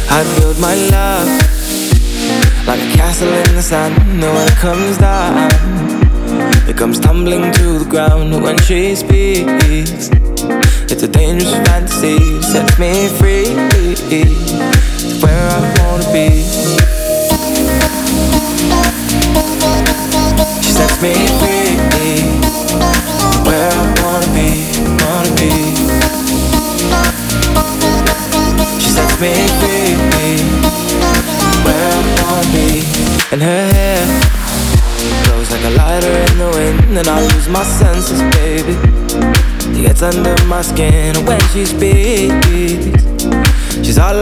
I build my love like a castle in the sand. And when it comes down, it comes tumbling to the ground. When she speaks, it's a dangerous fantasy. Sets me free to where I wanna be. She sets me free where I wanna be, wanna be. She sets me free where I wanna be. And her hair blows like a lighter in the wind, and I lose my senses, baby. She gets under my skin when she speaks. She's all